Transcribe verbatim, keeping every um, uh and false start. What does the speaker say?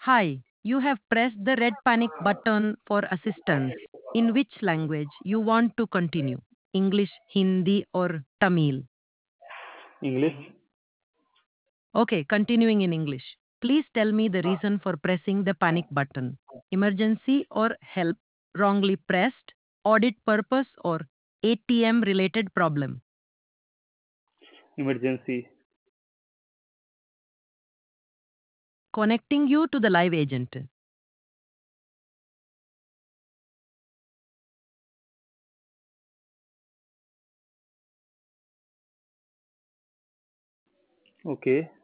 Hi, you have pressed the red panic button for assistance. In which language you want to continue? English, Hindi, or Tamil? English. Okay, continuing in English. Please tell me the reason for pressing the panic button. Emergency or help wrongly pressed, audit purpose, or A T M related problem. Emergency. Connecting you to the live agent. Okay.